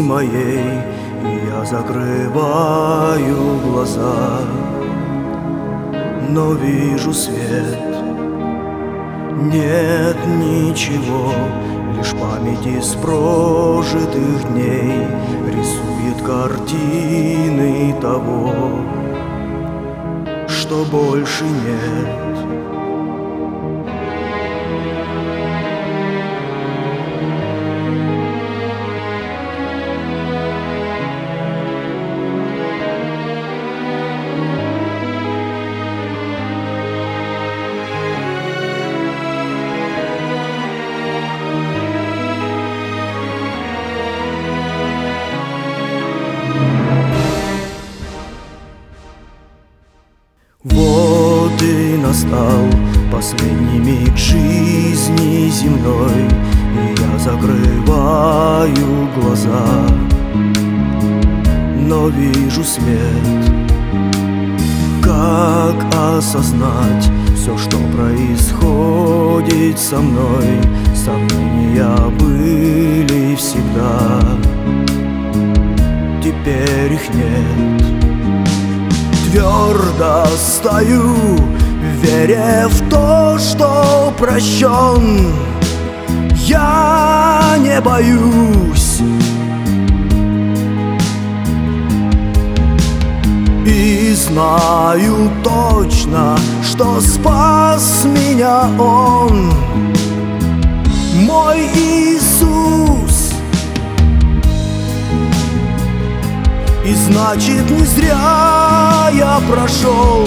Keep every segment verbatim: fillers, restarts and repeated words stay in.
моей я закрываю глаза, но вижу свет. Нет ничего, лишь память из прожитых дней рисует картины того, что больше нет. Вот и настал последний миг жизни земной, и я закрываю глаза, но вижу свет. Как осознать все, что происходит со мной? Сомнения были всегда, теперь их нет. Твердо стою, веря в то, что прощен. Я не боюсь и знаю точно, что спас меня Он, мой Иисус. И значит, не зря я прошел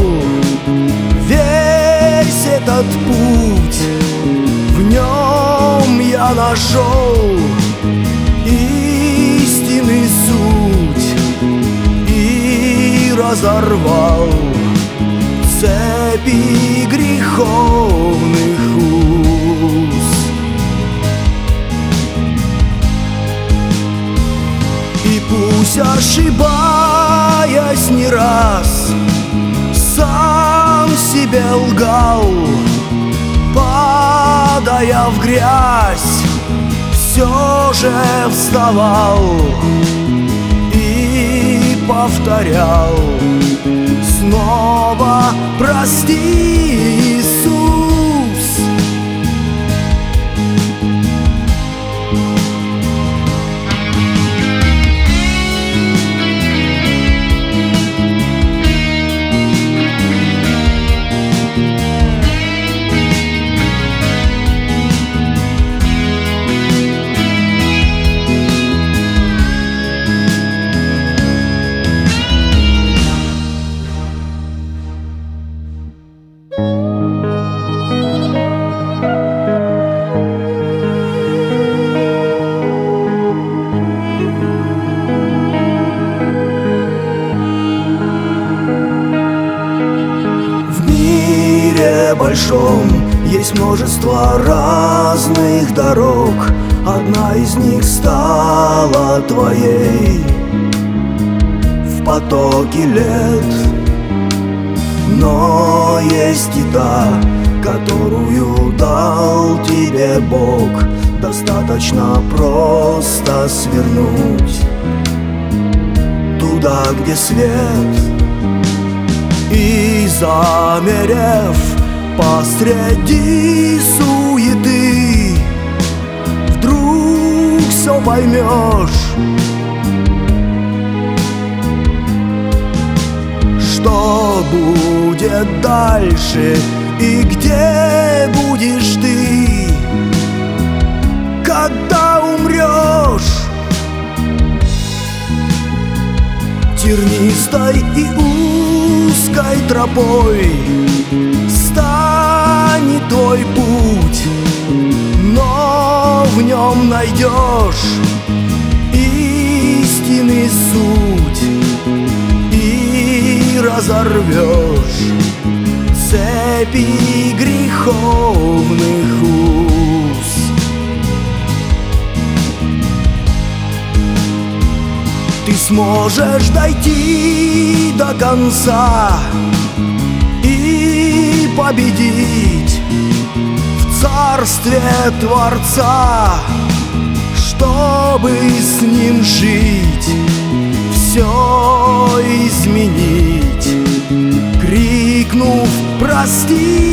весь этот путь. В нем я нашел истинный суть и разорвал цепи греховных уз. И пусть, ошибаясь не раз, сам себе лгал, падая в грязь, все же вставал и повторял снова: прости, Иисус. Большом есть множество разных дорог, одна из них стала твоей в потоке лет. Но есть и та, которую дал тебе Бог, достаточно просто свернуть туда, где свет. И замерев посреди суеты, вдруг все поймешь, что будет дальше и где будешь ты, когда умрешь. Тернистой и узкой тропой станет твой путь, но в нем найдешь истинный суть и разорвешь цепи греховных уз. Ты сможешь дойти до конца и победить в царстве Творца, что чтобы с ним жить, все изменить, крикнув «Прости!»